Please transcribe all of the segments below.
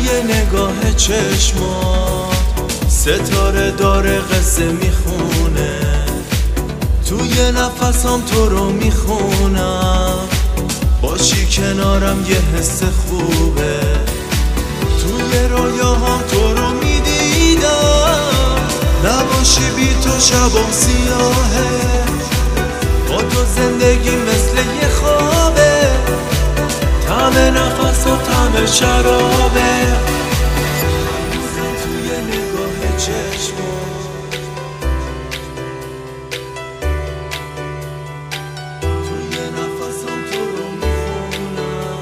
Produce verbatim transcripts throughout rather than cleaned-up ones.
توی نگاه چشمات ستاره داره قصه میخونه، توی نفسام تو رو میخونم، باشی کنارم یه حس خوبه. توی رویاهام تو رو میدیدم، نباشی بی تو شبام سیاهه، با تو زندگی مثل یه خوابه، طعم نفس و طعم شرابه. توی نگاه چشمات توی نفسم تو رو میخونم.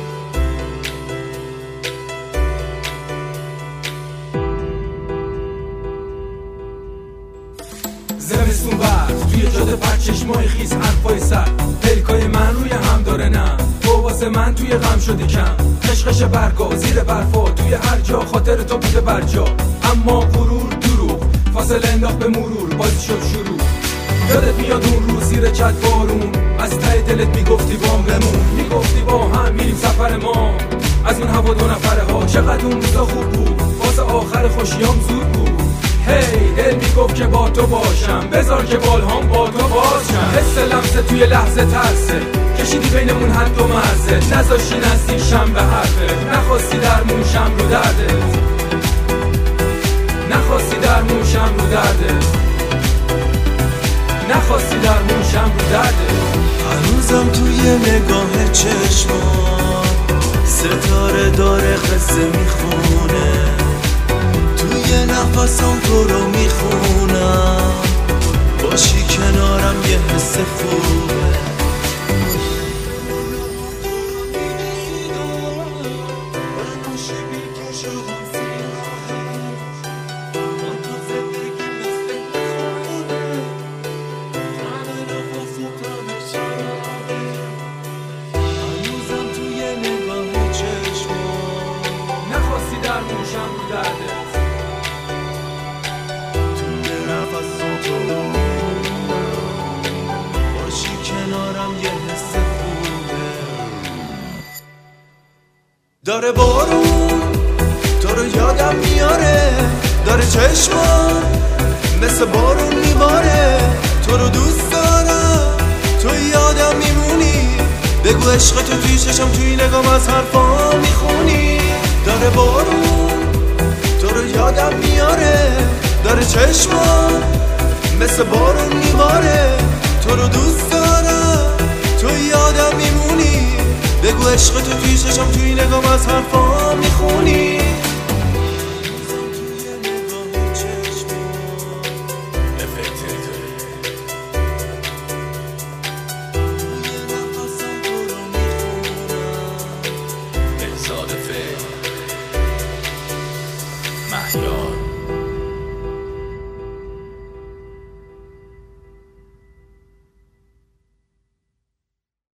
زمستون برد توی جاده پر چشمای خیز حرفای سر، پلکای من روی هم داره نه تو واسه من توی غم شدی کم، خشخش برگا زیر برفا توی هر جا خاطر تو بوده برجا، اما غرور دروغ فاصله انداخت به مرور بازی شد شروع. یادت میاد اون روز زیر چت بارون از ته دلت میگفتی بام بمون، میگفتی با هم میریم سفر ما از اون هوا دو نفره ها، چقدر اون روزا خوب بود واسه آخر خوشیام زود بود. هی دل میگفت که با تو باشم، بذار که بالهام با تو باشم. حس لمسه توی لحظه ترسه، کشیدی بینمون حد و مرزه، نذاشتی نزدیک شم به حرفه، نخواستی در موشم رو درده، نخواستی در موشم رو درده، نخواستی در موشم رو درده. هنوزم توی نگاه چشمات ستاره داره قصه میخونه، توی نفسم تو رو میخونم، باشی کنارم یه حس خوبه. هنوزم توی نگاه چشمات نخواستی در موشم رو درده، باشی کنارم یه حس خوبه. داره بارون تو رو یادم میاره، داره چشمم مثل بارون میباره، تو رو دوست دارم تو یادم میمونی، بگو عشق تو توی چشم توی نگام از حرفا میخونی. داره بارون تو رو یادم میاره، داره چشمم مثل بارون میباره، تو رو دوست دارم تو یادم میمونی، بگو عشق تو توی چشم توی نگام از حرفا میخونی.